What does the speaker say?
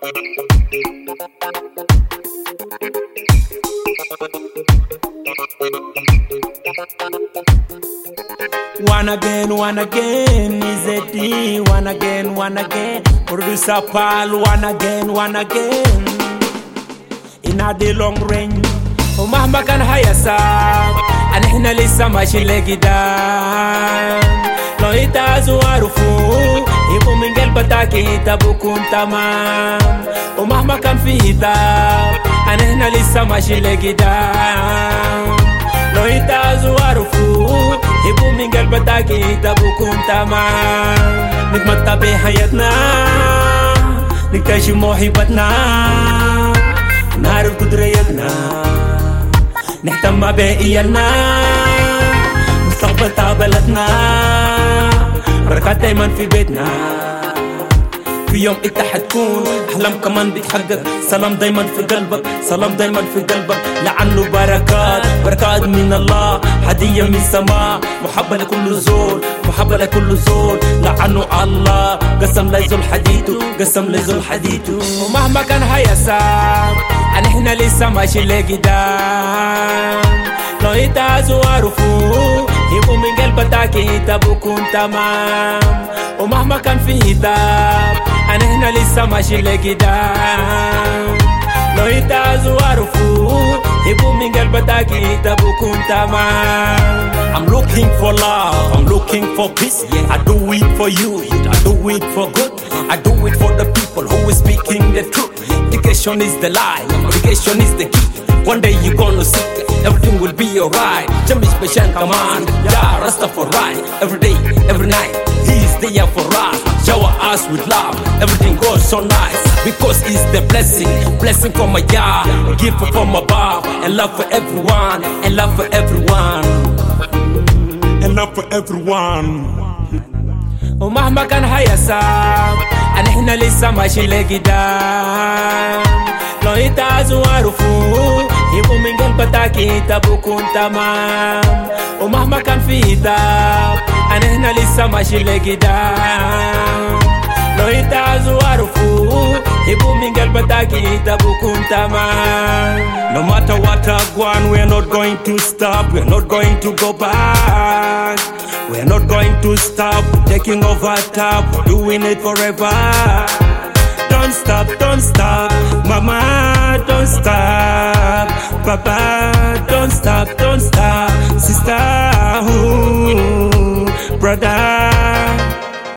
One again, Izzy, one again, producer Paul, one again, in a the long range, ومهما كان هيصعب أنا إحنا لسه ماشي لقدام. لو يتعزوا عرفوا يبقوا من قلبك أنت بكون تمام. ومهما كان في تعب أنا إحنا لسه ماشي لقدام. لو يتعزوا عرفوا يبقوا من قلبك أنت بكون تمام. نتمتع بحياتنا نكتشف موهبتنا نعرف قدرتنا نهتم بإيالنا مستقبل بلدنا بركات دايما في بيتنا. في يوم انت حتكون احلام كمان بتحقق. سلام دايما في قلبك سلام دايما في قلبك لعنه بركات من الله هدية من سماء. محبة لكل زول محبة لكل زول لعنه الله قسم ليزول حديثه ومهما كان هيصعب أنا إحنا لسه ماشي لقدام. لو يتعزوا عرفوا يبقوا من قلبك أنت بكون تمام. ومهما كان في تعب أنا إحنا لسه ماشي لقدام. لو يتعزوا عرفوا يبقوا من قلبك أنت بكون تمام. I'm looking for love, I'm looking for peace. I do it for you, I do it for good. I do it for the people who is speaking the truth. Education is the lie, education is the key. One day you're gonna see everything will be alright. Jamish Bashan command, yeah, Rastafari. Every day, every night, he is there for us. Shower us with love, everything goes so nice. Because it's the blessing from a Yah, a gift from above. And love for everyone, and love for everyone, and love for everyone. ومهما كان هيصعب أنا إحنا لسه ماشي لقدام. لو يتعزوا عرفوا يبقوا من قلبك أنت بكون تمام. ومهما كان في تعب أنا إحنا لسه ماشي لقدام. لو يتعزوا عرفوا يبقوا من قلبك أنت بكون تمام. No matter what I go on, we're not going to stop, we're not going to go back. We're not going to stop, taking over top, doing it forever. Don't stop, mama, don't stop. Papa, don't stop, sister, ooh, brother.